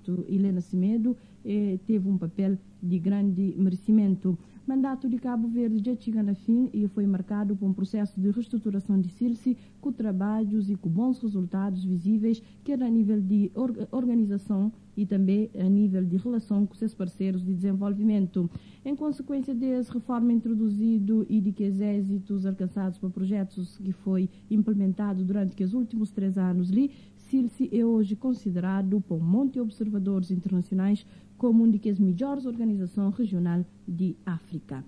mandato, Helena Semedo teve um papel de grande merecimento. O mandato de Cabo Verde já chega no fim e foi marcado por um processo de reestruturação de Silsi, com trabalhos e com bons resultados visíveis, quer a nível de organização e também a nível de relação com seus parceiros de desenvolvimento. Em consequência dessa reforma introduzida e de que os êxitos alcançados por projetos que foi implementado durante os últimos 3 anos ali, Silsi é hoje considerado por um monte de observadores internacionais como uma das melhores organizações regionais de África.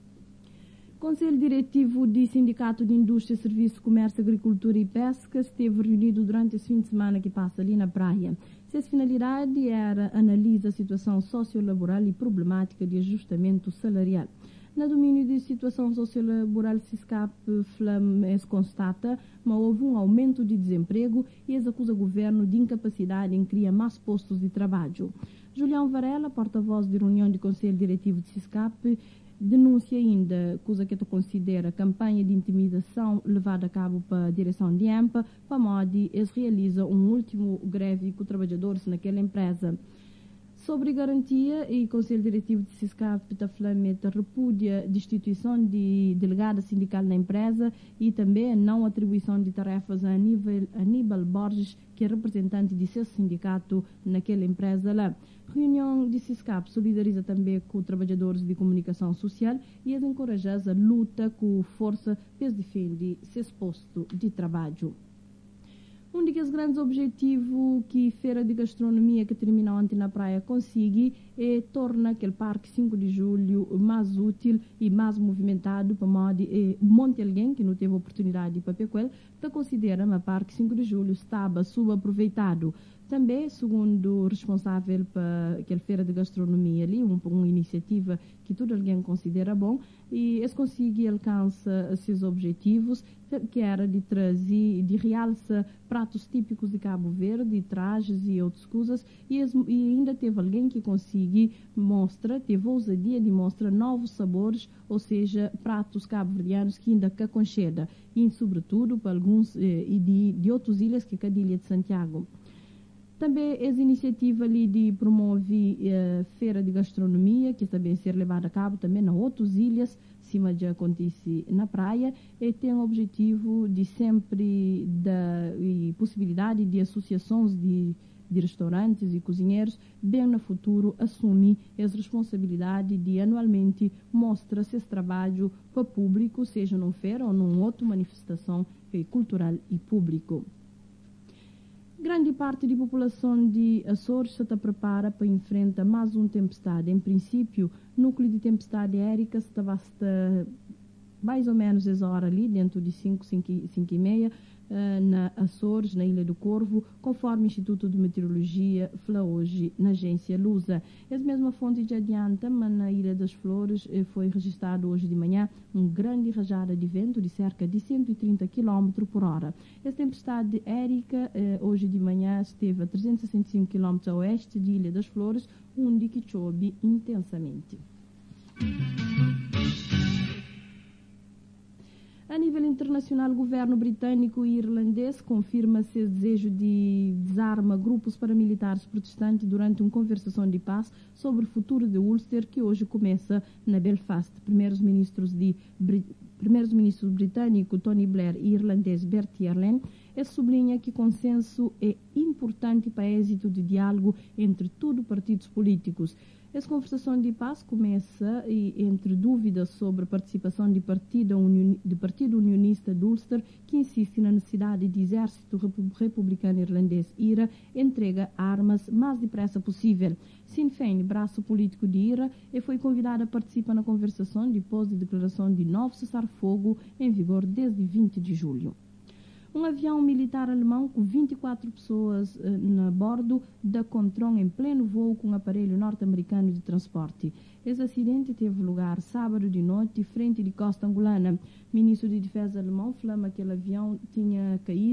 Conselho Diretivo do Sindicato de Indústria, Serviço, Comércio, Agricultura e Pesca esteve reunido durante esse fim de semana que passa ali na praia. Sua finalidade era analisar a situação sociolaboral e problemática de ajustamento salarial. No domínio de situação sociolaboral, SISCAP constata que houve um aumento de desemprego e acusa o governo de incapacidade em criar mais postos de trabalho. Julião Varela, porta-voz de reunião do Conselho Diretivo de SISCAP, denuncia ainda, coisa que considera campanha de intimidação levada a cabo para a direção de EMPA, para modo eles realizam um último greve com trabalhadores naquela empresa. Sobre garantia, o Conselho Diretivo de SISCAP repúdia a destituição de delegada sindical na empresa e também a não atribuição de tarefas a Aníbal Borges, que é representante de seu sindicato naquela empresa lá. Reunião de SISCAP solidariza também com os trabalhadores de comunicação social e as encoraja a luta com força para defender seus postos de trabalho. Um dos grandes objetivos que a Feira de Gastronomia que terminou ontem na praia consegue é tornar aquele Parque 5 de Julho mais útil e mais movimentado para modo monte alguém que não teve oportunidade para pequel, está considera que o Parque 5 de Julho estava subaproveitado. Também, segundo o responsável para aquela Feira de Gastronomia ali, uma iniciativa que todo alguém considera bom, e eles conseguem alcançar seus objetivos, que era de trazer, de realçar pratos típicos de Cabo Verde, trajes e outras coisas, e ainda teve alguém que conseguiu mostrar, teve ousadia de mostrar novos sabores, ou seja, pratos cabo-verdianos que ainda que aconchega, e sobretudo para alguns de outras ilhas, que é a ilha de Santiago. Também essa iniciativa ali de promover feira de gastronomia, que também ser levada a cabo também nas outras ilhas, cima de acontece na praia, e tem o objetivo de sempre dar possibilidade de associações de restaurantes e cozinheiros, bem no futuro, assumir as responsabilidades de anualmente mostrar seu trabalho para o público, seja numa feira ou numa outra manifestação cultural e público. Grande parte da população de Açores se prepara para enfrentar mais uma tempestade. Em princípio, o núcleo de tempestade Érica estava mais ou menos essa hora ali, dentro de 5 e meia, na Açores, na Ilha do Corvo, conforme o Instituto de Meteorologia fala hoje na agência Lusa. Essa mesma fonte já adianta, mas na Ilha das Flores foi registrado hoje de manhã uma grande rajada de vento de cerca de 130 km por hora. Essa tempestade Érica hoje de manhã esteve a 365 km a oeste de Ilha das Flores, onde que chove intensamente. A nível internacional, o governo britânico e irlandês confirma seu desejo de desarmar grupos paramilitares protestantes durante uma conversação de paz sobre o futuro de Ulster, que hoje começa na Belfast. Primeiros-ministros britânico Tony Blair e irlandês Bertie Ahern sublinha que consenso é importante para o êxito do diálogo entre todos os partidos políticos. Essa conversação de paz começa entre dúvidas sobre a participação do Partido Unionista de Ulster, que insiste na necessidade de exército republicano irlandês IRA entrega armas mais depressa possível. Sinn Féin, braço político de IRA, foi convidado a participar na conversação depois da declaração de novo cessar-fogo em vigor desde 20 de julho. Um avião militar alemão com 24 pessoas a bordo da Contron em pleno voo com um aparelho norte-americano de transporte. Esse acidente teve lugar sábado de noite, frente de costa angolana. O ministro de Defesa alemão falou que aquele avião tinha caído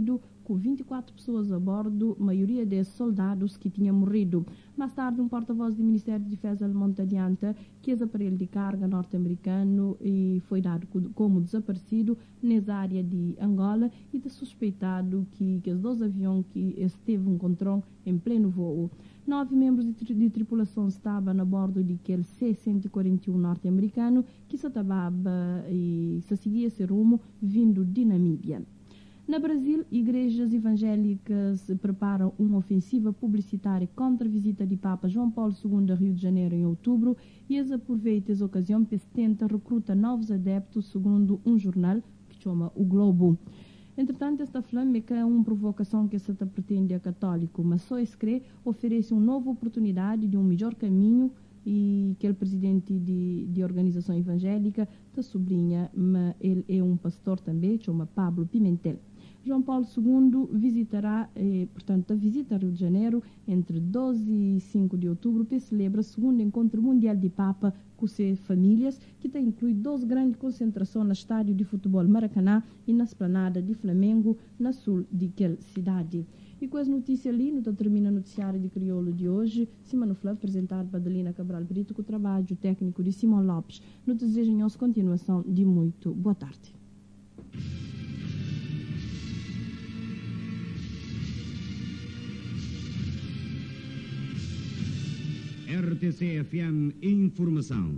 com 24 pessoas a bordo, maioria desses soldados que tinham morrido. Mais tarde, um porta-voz do Ministério de Defesa alemão adianta que esse aparelho de carga norte-americano foi dado como desaparecido nessa área de Angola e de suspeitado que os dois aviões que esteve um controle em pleno voo. 9 membros de tripulação estavam a bordo de aquele C-141 norte-americano que se acabava e se seguia esse rumo vindo de Namíbia. No Brasil, igrejas evangélicas preparam uma ofensiva publicitária contra a visita de Papa João Paulo II a Rio de Janeiro em outubro e eles aproveitam essa ocasião para tentar recrutar novos adeptos, segundo um jornal que chama O Globo. Entretanto, esta flâmica é uma provocação que se pretende a católico, mas só escreve oferece uma nova oportunidade de um melhor caminho e que o presidente de organização evangélica da sobrinha, mas ele é um pastor também, chama Pablo Pimentel. João Paulo II visitará, portanto, a visita a Rio de Janeiro entre 12 e 5 de outubro para celebrar o segundo encontro mundial de Papa com suas famílias, que está incluído 2 grandes concentrações no estádio de futebol Maracanã e na esplanada de Flamengo, na sul de aquela cidade. E com as notícias ali, não termina o noticiário de crioulo de hoje. Simão Flávio, apresentado por Adelina Cabral Brito, com o trabalho técnico de Simão Lopes. Nos desejamos continuação de muito boa tarde. RTC-FM Informação.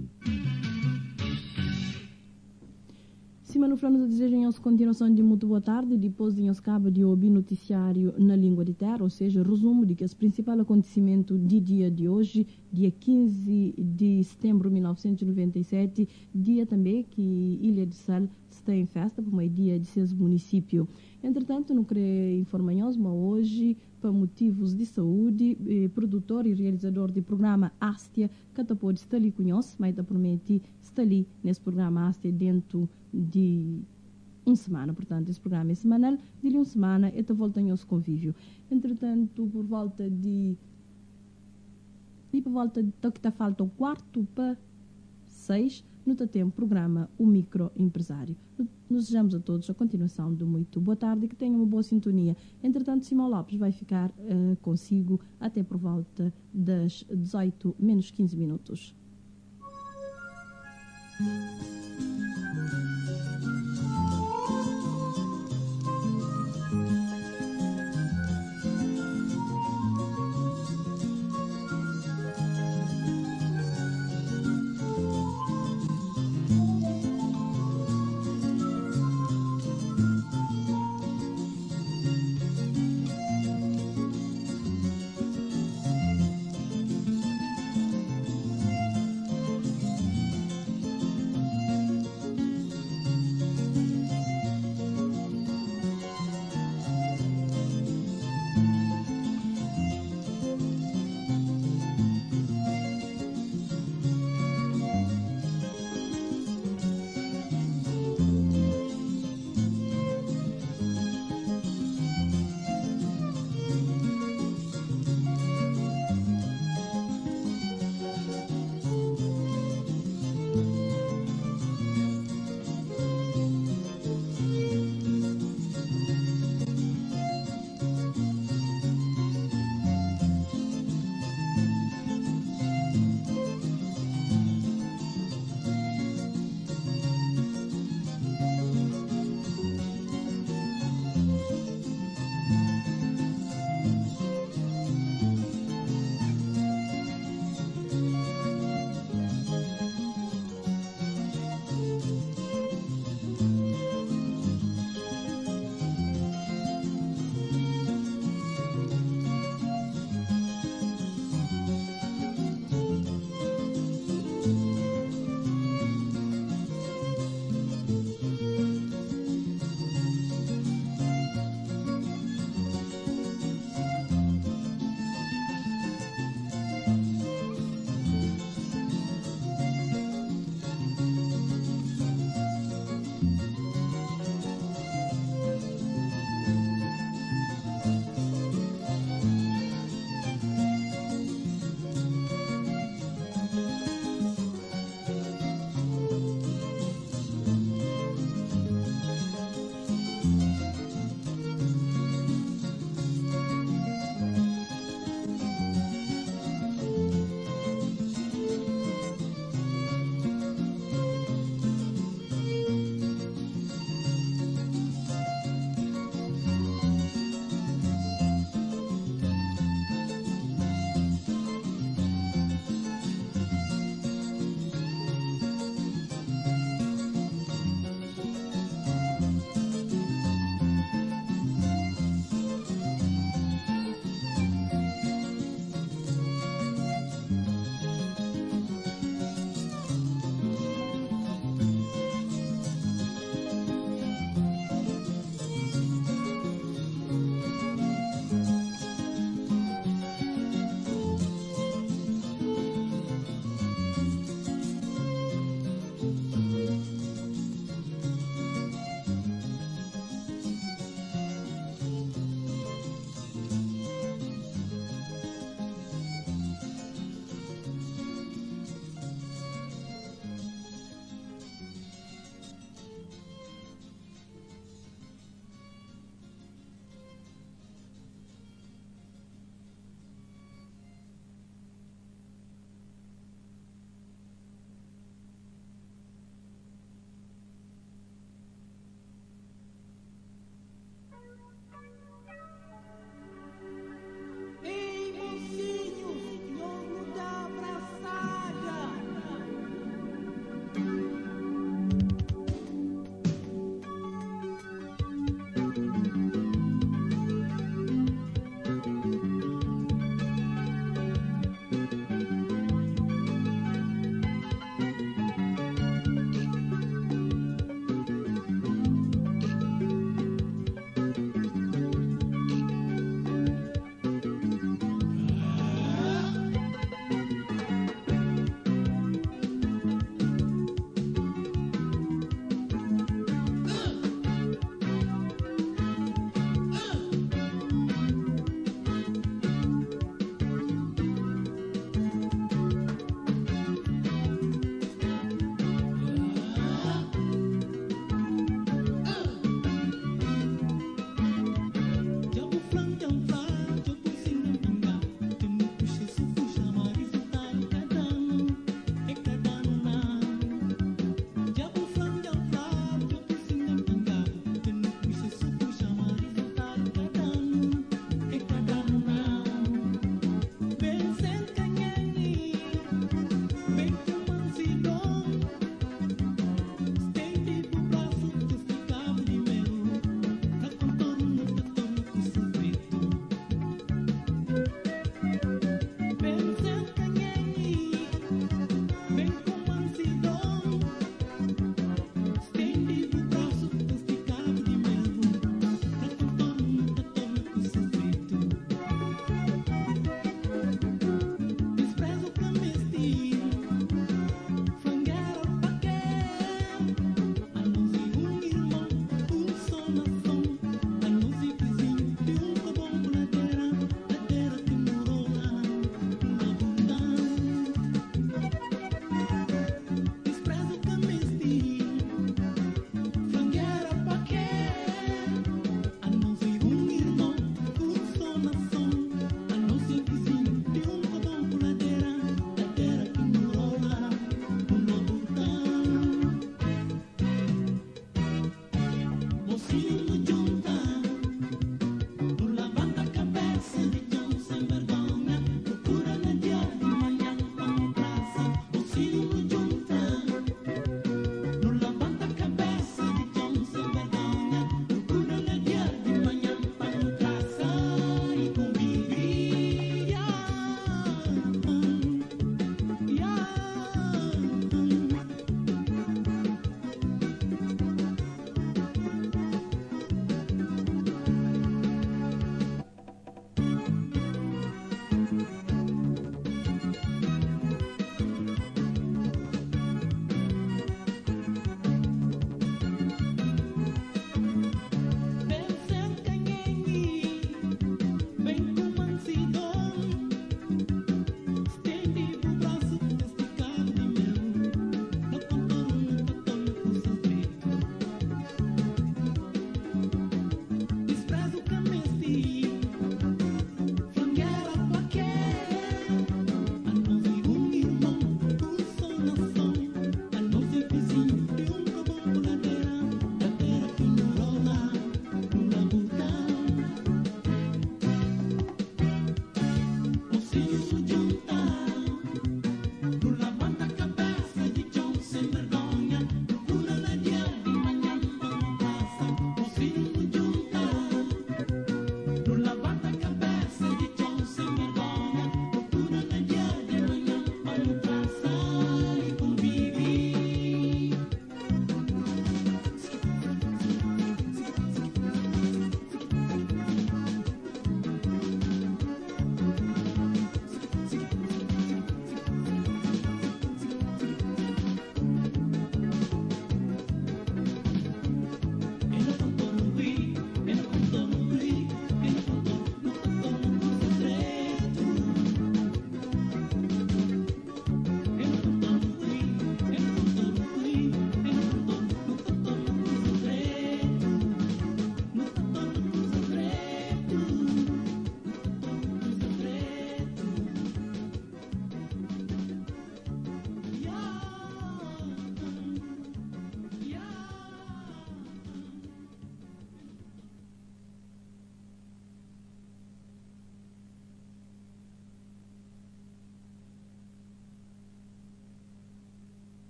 Simano Flávio desejamos continuação de muito boa tarde. Depois de acaba de ouvir noticiário na língua de terra, ou seja, resumo de que os principais acontecimentos de dia de hoje, dia 15 de setembro de 1997, dia também que Ilha de Sal está em festa, por meio dia de seus municípios. Entretanto, não creio informações, mas hoje, por motivos de saúde, produtor e realizador do programa Astia, que pode estar ali conhece, mas promete estar ali nesse programa Astia dentro de uma semana. Portanto, esse programa é semanal, de uma semana e volta em nosso convívio. Entretanto, por volta de que está falta o 5:45, no tempo programa O Microempresário. Nos desejamos a todos a continuação de muito boa tarde e que tenham uma boa sintonia. Entretanto, Simão Lopes vai ficar consigo até por volta das 18 menos 15 minutos.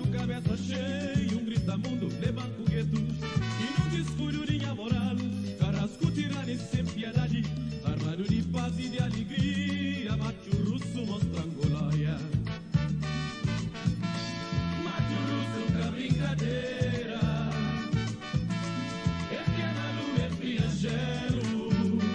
dançário, cabeça cheia, grita-mundo, leva foguetos. E não descuidorinha moral, carrasco tirane sem piedade, armário de paz e de alegria, mate o russo mostrando glória. Mate o russo com a brincadeira, é pequena lua, é fria gelo,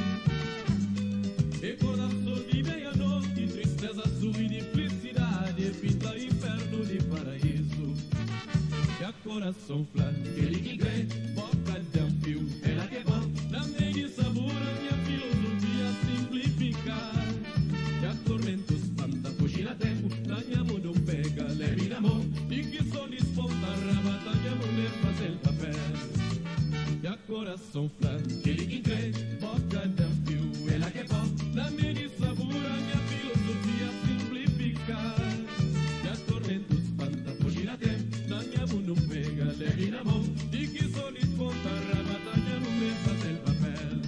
e coração de meia-noite, tristeza azul e de felicidade, pinta inferno de paraíso. E a coração flor, aquele que crê, boca de um fio, ela que é bom, também de sabor, a minha filosofia simplificar. E a tormenta espanta, fugir a tempo, tanha mundo pega, leve na mão, e que só desponta, raba, tanha mulher fazer papel. E a coração flor, aquele que crê, boca de um fio, ela que é bom, também de sabor, a minha filosofia simplificar. E a tormenta espanta, fugir a tempo, tanha mundo pega, leve na mão, e que só desponta, raba, tanha mulher fazer papel.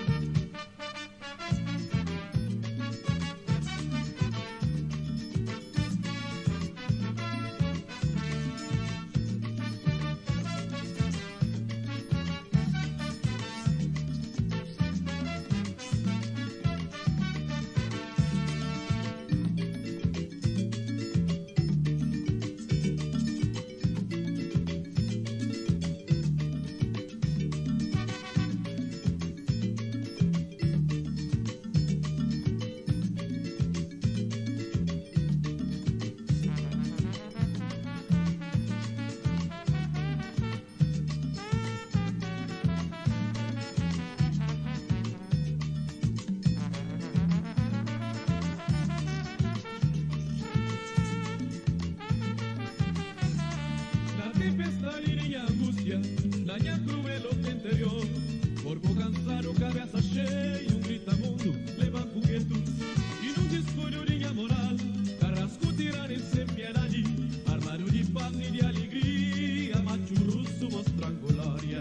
Na tempestade de angústia, na minha cruel interior, corpo cansado, cabeça cheia, grita-mundo, leva foguetos. E num descuido de minha moral, carrasco tirane sem piedade, armário de paz e de alegria, macho russo mostrando glória.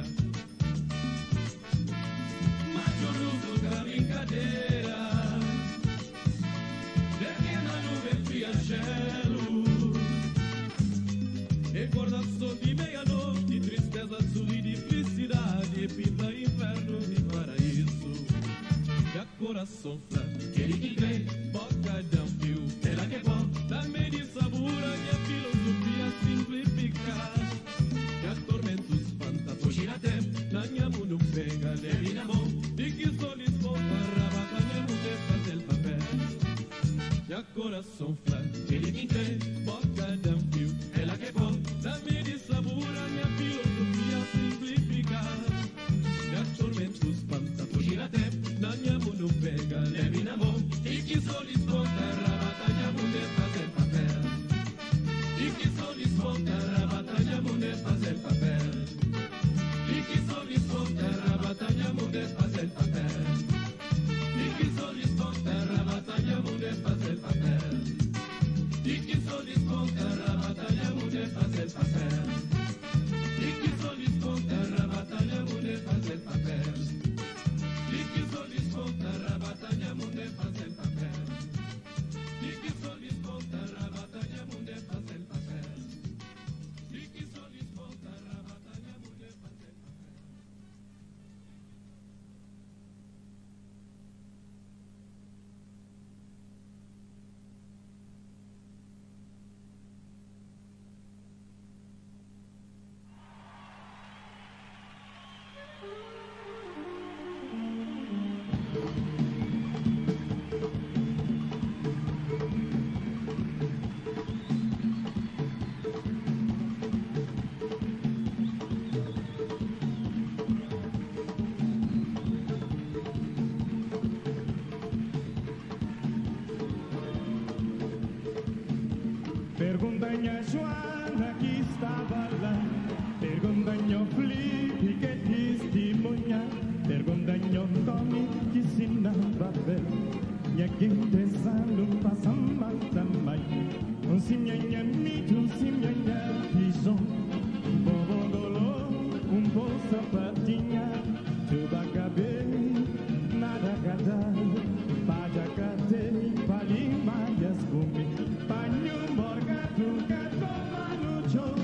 Macho russo com a brincadeira, pequena nuvem fria gelo, recordação de meia-noite, tristeza azul e de felicidade, pinta inferno de paraíso. E a coração flor, aquele que crê, boca de um fio, ela que é bom, também de sabor, a minha filosofia simplificar. E a tormenta espanta, fugir a tempo, na minha mão não pega, leve na mão, e que só lhes volta, rabata, minha mulher fazer papel. E a coração flor, aquele que crê, boca de um fio, ela que é bom, também de sabor, a minha filosofia simplificar. E a tormenta espanta, fugir a tempo, na minha mão não pega, leve na mão, e que só lhes volta, rabata, minha mulher fazer papel. E que só lhes volta, rabata, minha mulher fazer papel. E que só lhes volta, rabata, minha mulher fazer papel. E que só lhes volta, rabata, minha mulher fazer papel. E que só lhes volta, rabata, minha mulher fazer papel. E que só lhes volta, rabata, minha mulher fazer papel. E que só lhes volta, rabata, minha mulher fazer papel. E que só lhes volta, rabata, minha mulher fazer papel. E que só lhes volta, rabata, minha mulher fazer papel. Pergunta-me a Joana que estava lá, pergunta-me ao Felipe que testemunha, pergunta-me ao Tommy que ensinava a ver, e aqui pensando passamba também, si minha mito, si minha visão, bobo dolor, po sapatinha, tuba cabelo, nada gadar, paja cate, pali malhas comi, panho morgado, gato mano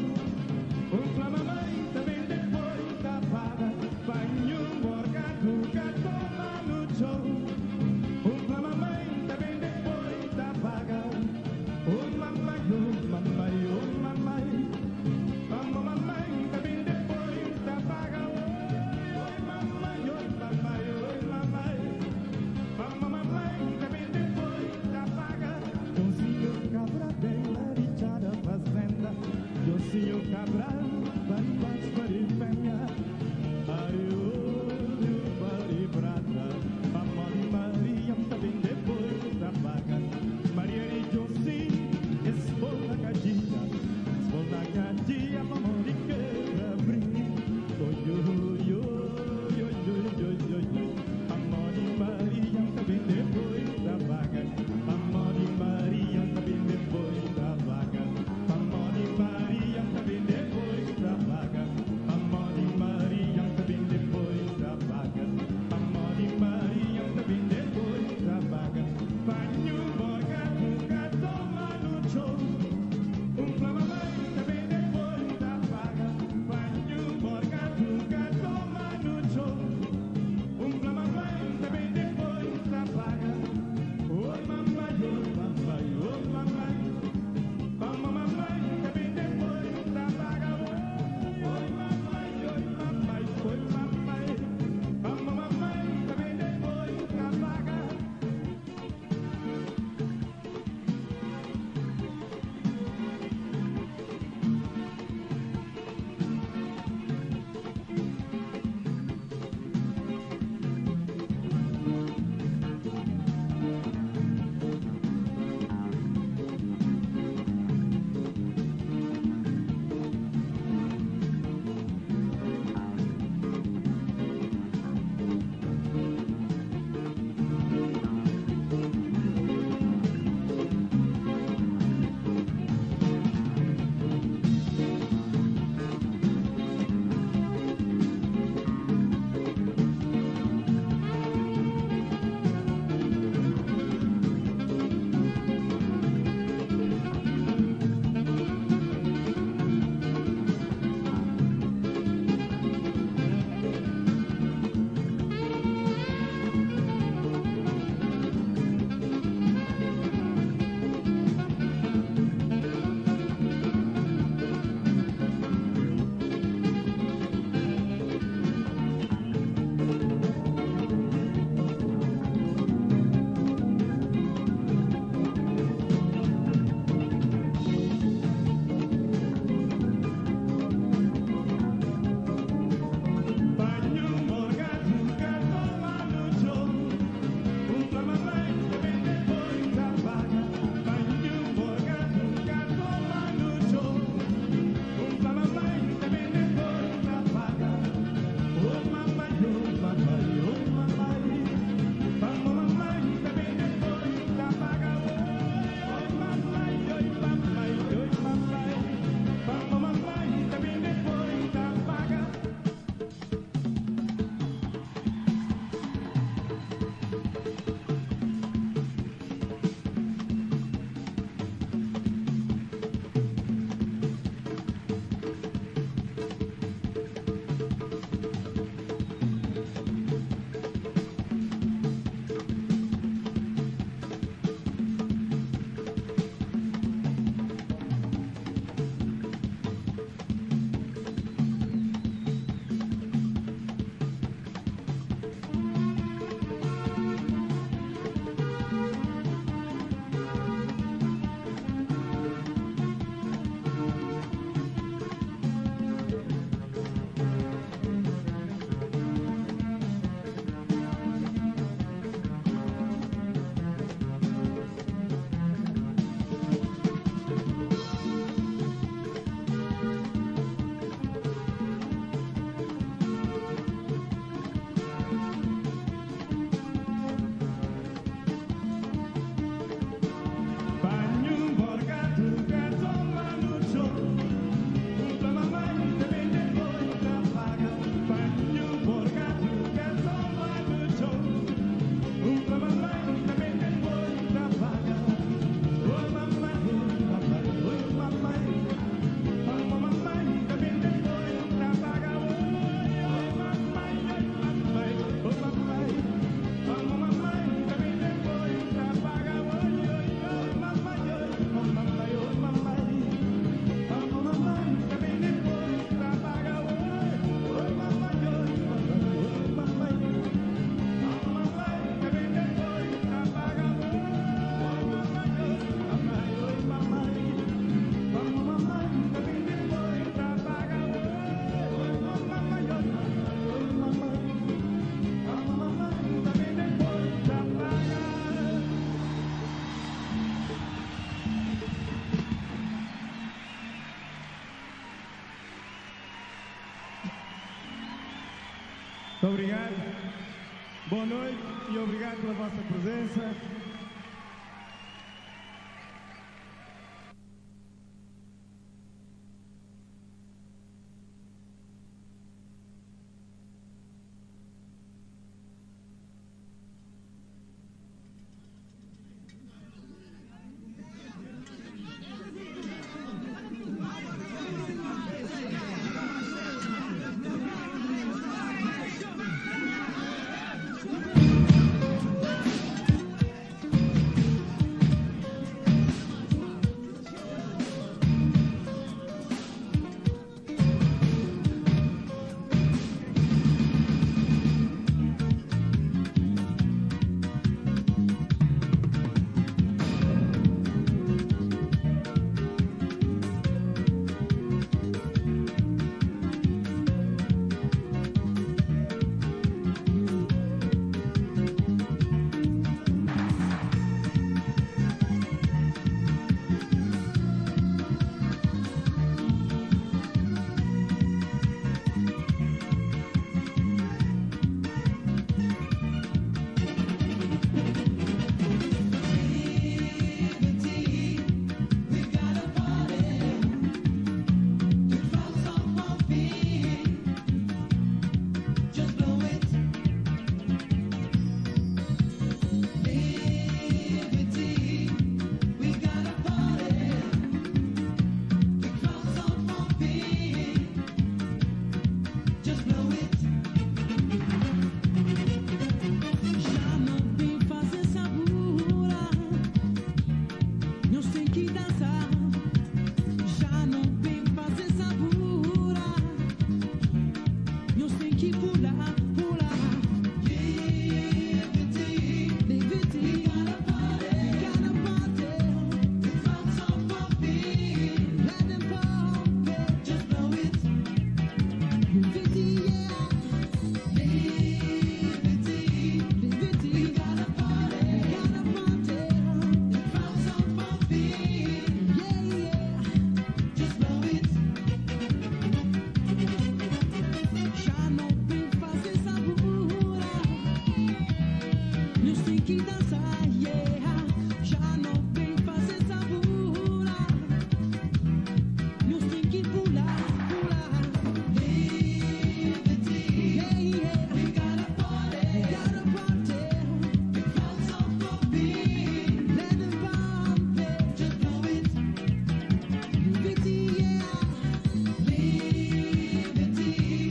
Muito obrigado. Boa noite e obrigado pela vossa presença.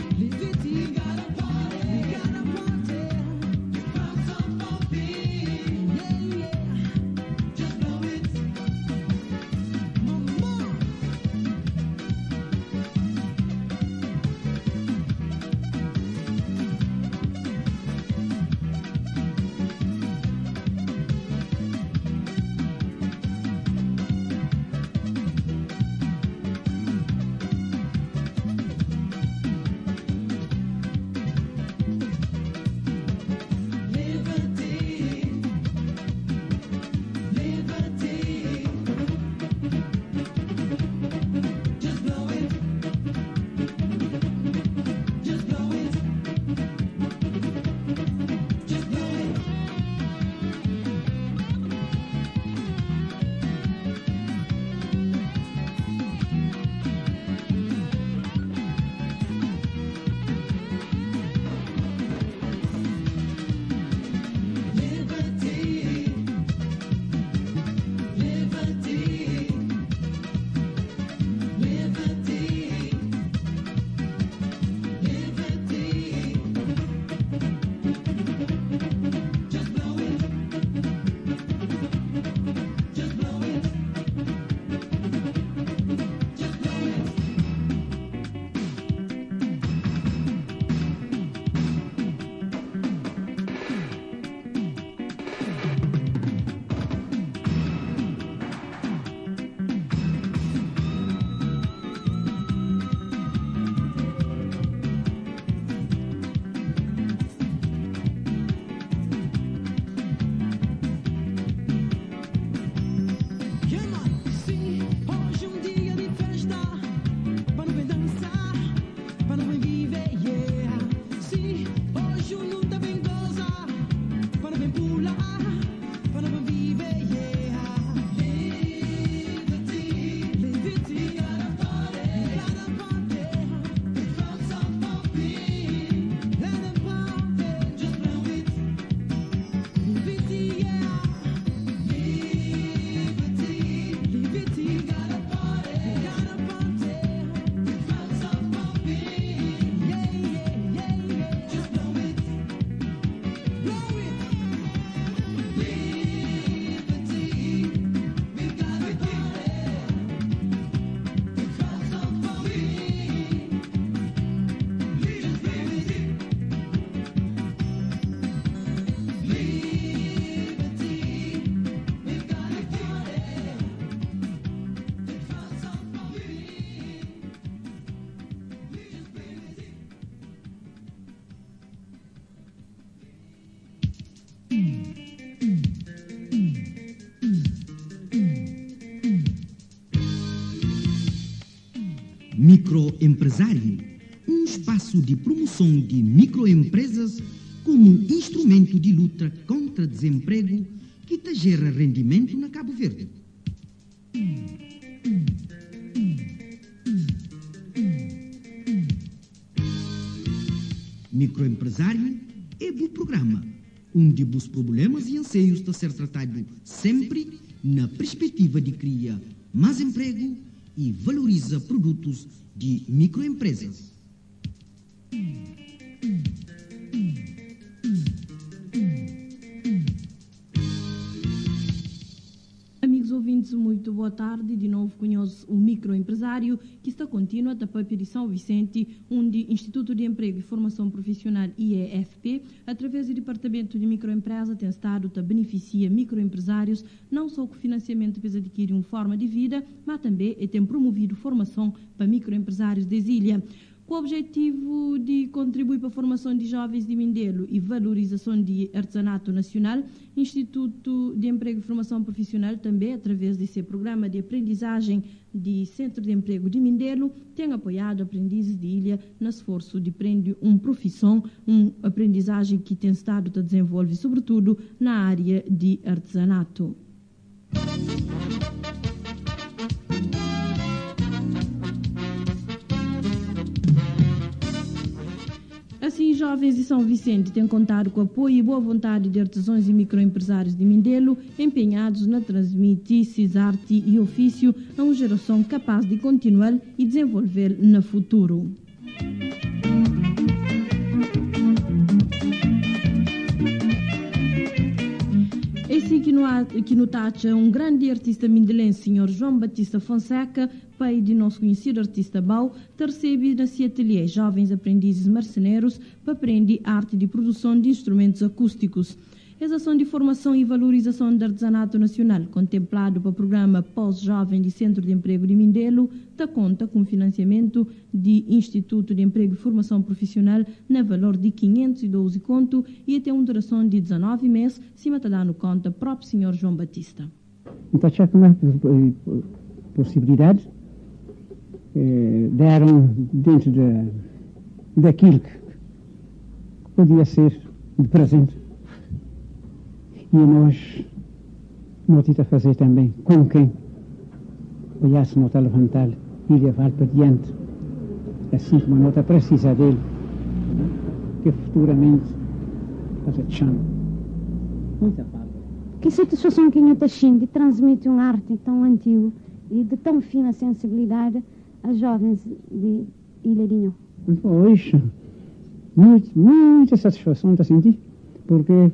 Be Microempresário, um espaço de promoção de microempresas como instrumento de luta contra desemprego que te gera rendimento na Cabo Verde. Microempresário é o programa onde os problemas e anseios de ser tratado sempre na perspectiva de criar mais emprego e valoriza produtos de microempresas. Amigos ouvintes, muito boa tarde. De novo conheço o microempresário que está contínua da PAPI de São Vicente, onde Instituto de Emprego e Formação Profissional IEFP, através do Departamento de Microempresa, tem estado a beneficiar microempresários, não só com financiamento para adquirir uma forma de vida, mas também tem promovido formação para microempresários das ilhas. Com o objetivo de contribuir para a formação de jovens de Mindelo e valorização de artesanato nacional, Instituto de Emprego e Formação Profissional, também através desse programa de aprendizagem de Centro de Emprego de Mindelo, tem apoiado aprendizes de ilha no esforço de aprender uma profissão, uma aprendizagem que tem estado a desenvolver, sobretudo na área de artesanato. Assim, jovens de São Vicente têm contado com o apoio e boa vontade de artesãos e microempresários de Mindelo, empenhados na transmitir arte e ofício a uma geração capaz de continuar e desenvolver no futuro. Esse que no tacha um grande artista mindelense, Sr. João Batista Fonseca, pai de nosso conhecido artista Bau, recebe nesse ateliê jovens aprendizes marceneiros para aprender arte de produção de instrumentos acústicos. Essa ação de formação e valorização do artesanato nacional, contemplado para o programa Pós-Jovem de Centro de Emprego de Mindelo, dá conta com financiamento de Instituto de Emprego e Formação Profissional na valor de 512 conto e até uma duração de 19 meses, cima está dando conta próprio Sr. João Batista. Então, já que mais possibilidades deram dentro daquilo que podia ser de presente. E nós a fazer também com quem olhasse nota a levantar e levar para diante, assim como a nota precisa dele, que futuramente faça de chão. Muita paz. Que satisfação que eu tenho de transmitir uma arte tão antiga e de tão fina sensibilidade às jovens de Ilharinho. Pois, muita satisfação está a sentir, porque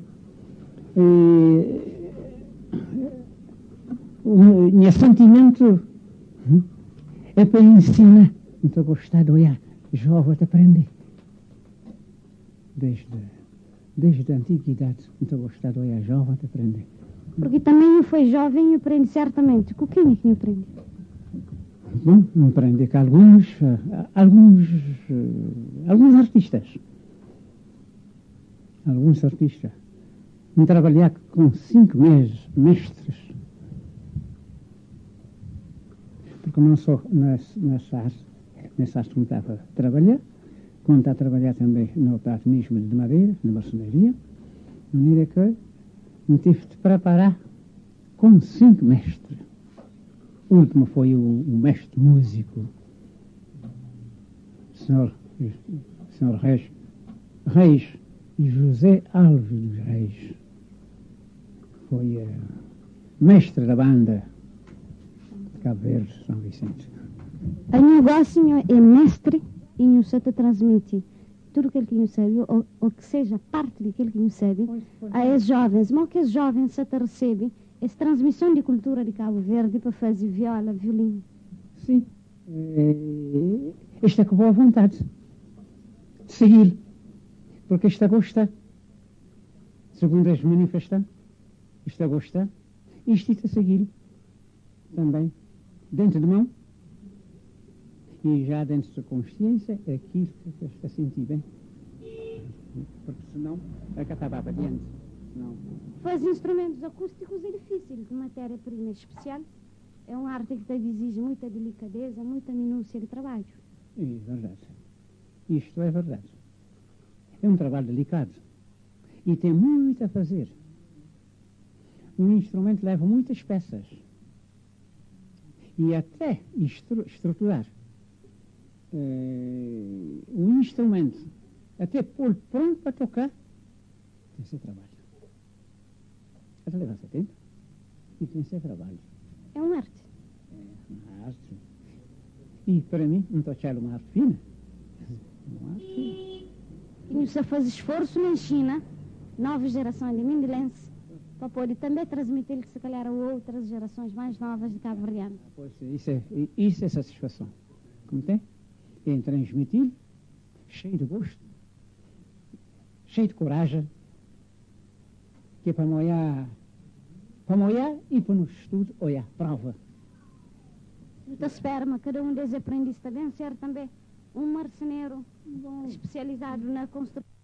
o meu sentimento é para ensinar. Estou a gostar de olhar jovem a aprender. Desde a antiguidade, estou a gostar de olhar jovem a aprender. Porque também foi jovem e aprende certamente. Com quem é que aprende? Bom, aprende com alguns artistas. Alguns artistas. Trabalhar com 5 meses mestres. Porque não só nessa arte que estava a trabalhar, como está a trabalhar também na parte mesmo de madeira, na marcenaria, de maneira que me tive de preparar com 5 mestres. O último foi o mestre músico, Sr. Reis José Alves dos Reis. Foi mestre da banda de Cabo Verde, São Vicente. O negócio é mestre e não se te transmite. tudo aquilo que eu sei, ou que seja parte daquilo que eu sei, a esses jovens, mas que esses jovens se te recebem, essa transmissão de cultura de Cabo Verde para fazer viola, violino. Sim. Isto é com boa vontade de seguir, porque isto gosta, segundo as manifestantes, isto gosta, isto a seguir também, dentro de mão, e já dentro da consciência, é aquilo que eu estou a sentir bem, porque senão é que estava adiante. Fazer instrumentos acústicos é difícil, de matéria-prima especial. É uma arte que exige muita delicadeza, muita minúcia de trabalho. É verdade. Isto é verdade. É um trabalho delicado. E tem muito a fazer. Um instrumento leva muitas peças. E até estruturar um instrumento, até pôr pronto para tocar, tem que ser trabalho. Até levar-se tempo. E tem que ser trabalho. É uma arte. É uma arte. E para mim, não tocar uma arte fina. Uma arte fina. E você faz esforço na China, nova geração de mindelense, para poder também transmitir que se calhar a outras gerações mais novas de Cabo Verdeano. Pois, isso é satisfação. Como tem? Em transmitir, cheio de gosto, cheio de coragem, que é para molhar e para no estudo olhar, prova. Muita esperma, cada um deles aprendiz também ser também um marceneiro especializado na construção.